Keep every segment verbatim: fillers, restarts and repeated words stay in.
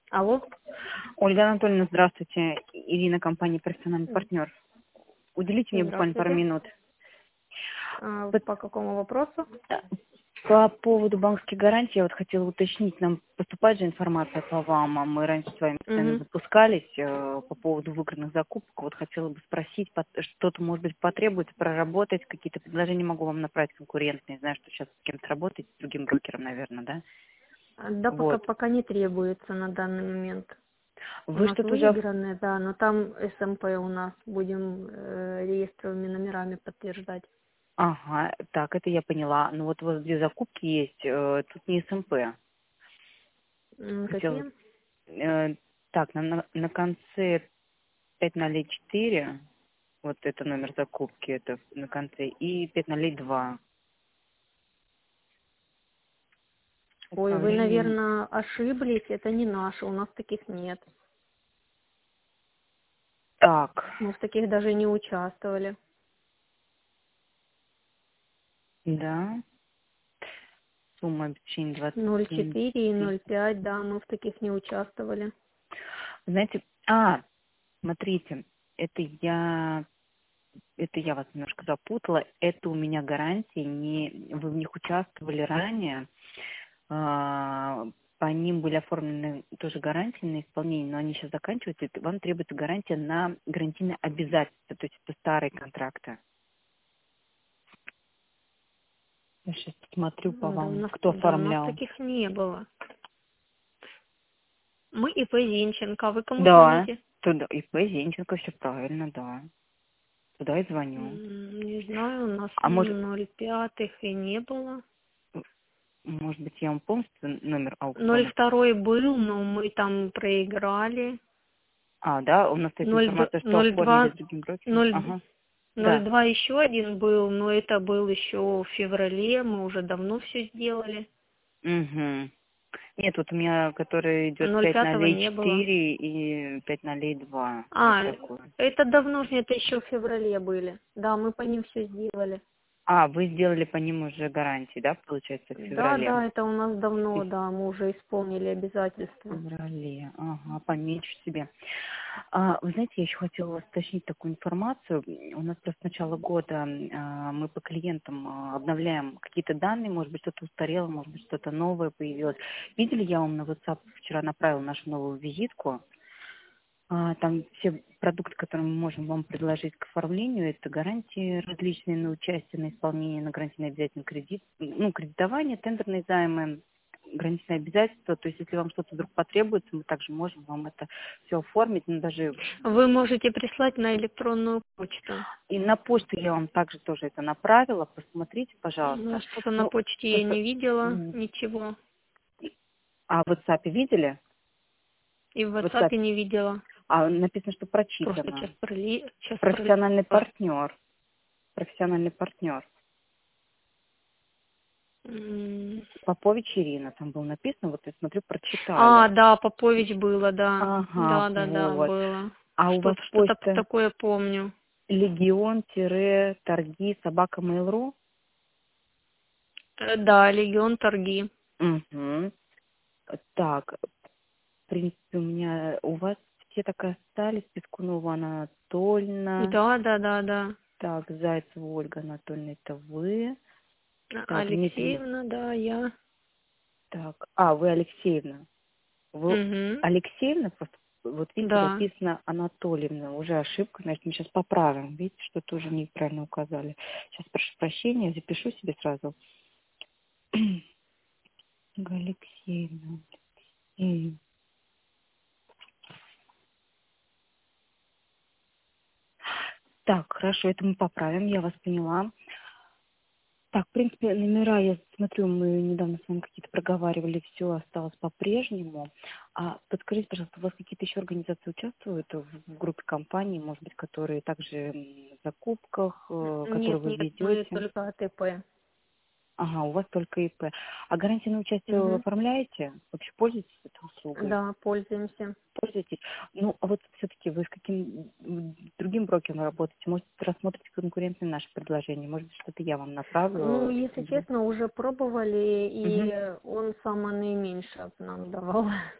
Алло, Ольга Анатольевна, здравствуйте. Ирина, компания «Профессиональный М, партнер». Уделите мне буквально пару здравствуйте. минут. А, Вот, По какому вопросу? э, По поводу банковских гарантий я вот хотела уточнить, нам поступает же информация по вам, а мы раньше с вами постоянно Угу. запускались э, по поводу выигранных закупок. Вот хотела бы спросить, пот- что-то, может быть, потребуется проработать, какие-то предложения могу вам направить конкурентные. Знаю, что сейчас с кем-то работаете, с другим брокером, наверное, да? Да, пока Вот. пока не требуется на данный момент. У Вы нас что-то уже... выигранные, да, но там СМП у нас будем э, реестровыми номерами подтверждать. Ага, так, это я поняла. Ну вот у вас две закупки есть, э, тут не СМП. М, Хотела Какие? Э, так, на, на, на конце пять ноль четыре, вот это номер закупки, это на конце, и пять ноль два. Ой, вы, Управление. наверное, ошиблись, это не наши, у нас таких нет. Так, Мы в таких даже не участвовали. да, сумма обеспечения двадцать Ноль семь четыре и тысяч. ноль пять, да, мы в таких не участвовали. Знаете, а, смотрите, это я, это я вас немножко запутала, это у меня гарантии, не, вы в них участвовали ранее, а, по ним были оформлены тоже гарантии на исполнение, но они сейчас заканчиваются, и вам требуется гарантия на гарантийное обязательство, то есть это старые контракты. Я сейчас смотрю по М, Да, у вам, нас, кто да, у нас оформлял. таких не было. Мы ИП Зинченко, а вы кому Да, звоните? туда, и П. Зинченко, все правильно, да. Туда и звоню. М, Не знаю, у нас А может, ноль пятых и не было. может быть, я вам полностью номер Ноль аукциона? второй был, но мы там проиграли. А, да, у нас есть Ноль д- информация, что ноль оформили два с другим брокером. ноль д- Ага, ноль да. два еще один был, но это был еще в феврале, мы уже давно все сделали. Угу. Нет, вот у меня, который идет Ноль пять пятого ноль не было. четыре и пять ноль два. Вот А, такой. это давно же, это еще в феврале были. Да, мы по ним все сделали. А, вы сделали по ним уже гарантии, да, получается, в Да, феврале? да, это у нас То давно, есть да, мы уже исполнили в обязательства. феврале. Ага, помечу себе. А, вы знаете, я еще хотела у вас уточнить такую информацию. У нас просто с начала года а, мы по клиентам а, обновляем какие-то данные, может быть, что-то устарело, может быть, что-то новое появилось. Видели, я вам на WhatsApp вчера направила нашу новую визитку. А, Там все продукты, которые мы можем вам предложить к оформлению, это гарантии различные на участие, на исполнение, на гарантийный обязательный кредит, ну, кредитование, тендерные займы, гарантийные обязательства. То есть, если вам что-то вдруг потребуется, мы также можем вам это все оформить, ну, даже Вы можете прислать на электронную почту. и на почту я вам также тоже это направила. Посмотрите, Ну, пожалуйста. что-то на Ну, почте я просто, не видела, м, ничего. а в WhatsApp видели? И в В WhatsApp WhatsApp. не видела. А написано, что Просто сейчас прочитано. проли... сейчас Профессиональный пролистала. партнер. Профессиональный партнер. М. Попович Ирина, там было написано, вот я смотрю, А, прочитали. да, Попович было, да. Ага, Да, да, да, вот. было. А у вас Что-то, что-то почта такое помню. легион-торги собака mail.ru? Э, Да, Легион торги. Угу. Так, в принципе, у меня, у вас все так и остались, Пескунова Анатольевна, Да, да, да, да. так, Зайцева Ольга Анатольевна, это вы, А- так, Дмитрий, Алексеевна, да, я. так, а, вы Алексеевна, вы Угу. Алексеевна, просто вот видите, Да. написано Анатольевна, уже ошибка, значит, мы сейчас поправим, видите, что тоже неправильно указали. Сейчас прошу прощения, запишу себе сразу. Алексеевна. М. Так, хорошо, это мы поправим, я вас поняла. Так, в принципе, номера, я смотрю, мы недавно с вами какие-то проговаривали, все осталось по-прежнему. А подскажите, пожалуйста, у вас какие-то еще организации участвуют в, в группе компаний, может быть, которые также м, в закупках, э, которые Нет, вы нет, мы ведете? только АТП. Ага, у вас только ИП. А гарантию на участие вы Угу. оформляете? Вообще пользуетесь этой услугой? Да, пользуемся. Пользуетесь? Ну, а вот все-таки вы с каким м, другим брокером работаете? Может, рассмотрите конкурентные наши предложения? Может быть, что-то я вам Ну, направлю? если честно, уже пробовали, Угу. и он самое наименьшее нам давал.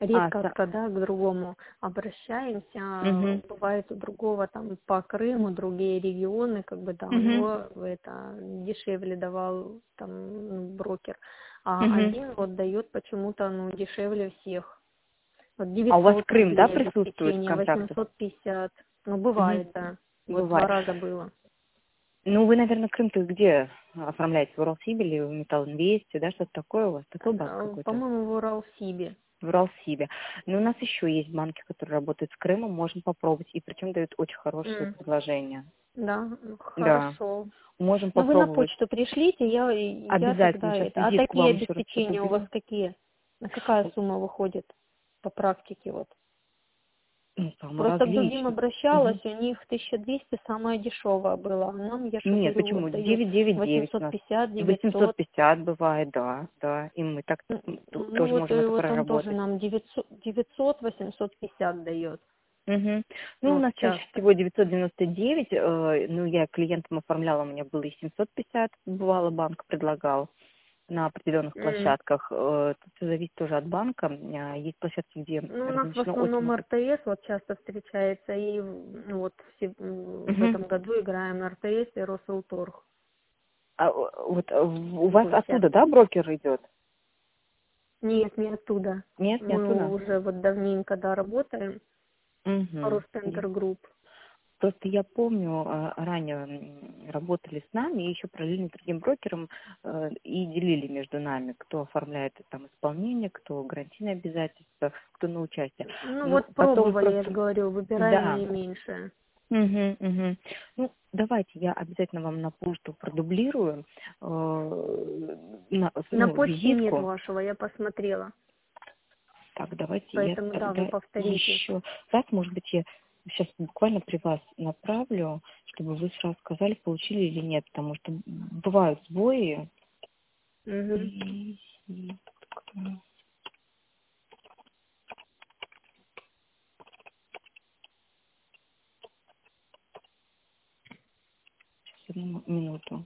А, редко, са... когда к другому обращаемся. Угу. Бывает у другого там по Крыму, другие регионы, как бы, да, у Угу. него это дешевле давал там ну, брокер, а Угу. один вот дает почему-то, ну, дешевле всех. Вот А у вас девятьсот Крым, да, рублей присутствует в обеспечение, контактах? восемьсот пятьдесят. Ну, Угу. бывает, да. Вот два Бывает. раза было. Ну, вы, наверное, Крым-то где оформляете? В Уралсибе или в Металлинвесте, да, что-то такое у вас? Такой банк А, какой-то? По-моему, в Уралсибе. В Уралсибе. Но у нас еще есть банки, которые работают с Крымом, можем попробовать. И причем дают очень хорошие М, предложения. Да, Да, хорошо. можем Ну, вы на попробовать. почту пришлите, я, я Обязательно тогда сейчас это. А визитку такие вам еще раз обеспечения у вас продублирую. какие? На какая сумма выходит по практике вот? Ну, там Просто к другим различно. обращалась, Мгм. у них тысяча двести самое дешевое было. А нам, я же Нет, говорю, почему? вот дают девять девять девять у восемьсот нас. пятьдесят, восемьсот девятьсот. пятьдесят бывает, да, да. И мы так М, м, т- Ну тоже вот, можем и это вот он тоже проработать. нам девятьсот, девятьсот, восемьсот пятьдесят дает. Мгм. Ну, у Ну, нас чаще часто. всего девятьсот девяносто девять, э, ну, я клиентам оформляла, у меня было и семьсот пятьдесят, бывало, банк предлагал на определенных М. площадках. Э, Тут все зависит тоже от банка. А, Есть площадки, где Ну, у нас в размещено очень основном много. РТС вот часто встречается, и ну, вот все- м, в Мгм. этом году играем РТС и Росэлторг А, э, вот э, в- у вас больше. оттуда, да, брокер идет? Нет, не оттуда. Нет, не Мы оттуда? уже вот давненько, да, работаем. Угу. Росцентр Групп. Просто я помню, а, ранее м, работали с нами, и еще параллельно другим брокером, э, и делили между нами, кто оформляет там исполнение, кто гарантийные обязательства, кто на участие. Ну Ну, вот потом пробовали, я же просто, говорю, выбираем да, наименьшее. угу, угу. Ну, давайте я обязательно вам на почту продублирую, э, на- На ну, почте нет визитку. вашего, я посмотрела. Так, давайте я Поэтому, да, вы тогда повторите. еще раз, может быть, я сейчас буквально при вас направлю, чтобы вы сразу сказали, получили или нет, потому что бывают сбои. Угу. Сейчас, одну минуту.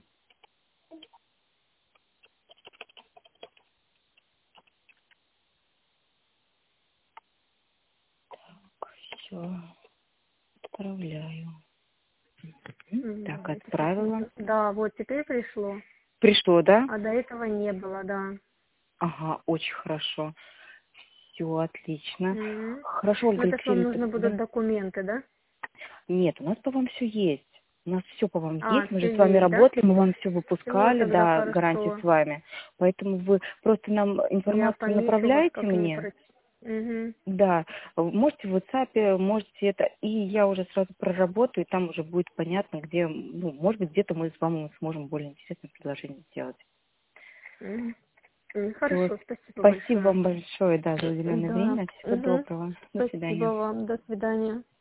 Все, отправляю. М, Так, М, сейчас отправила. можно- Да, вот теперь пришло. Пришло, да? А до этого не было, да. Ага, очень хорошо. Все, отлично. Мгм. Хорошо, Ну, Ольга это ж вам Алексеевна, нужно да? будут документы, да? Нет, у нас по вам все есть. У нас все по вам А, есть. Мы же все с вами есть, да? работали, мы вам все Все, выпускали, тогда да, гарантии хорошо. с вами. Поэтому вы просто нам Я информацию помечу вас направляете мне. как-нибудь. Угу. Да, можете в WhatsApp, можете это, и я уже сразу проработаю, и там уже будет понятно, где, ну, может быть, где-то мы с вами сможем более интересное предложение сделать. Все, Хорошо, спасибо спасибо большое. вам большое, да, за уделенное Да. время. Всего Угу. доброго. До Спасибо свидания. вам. До свидания.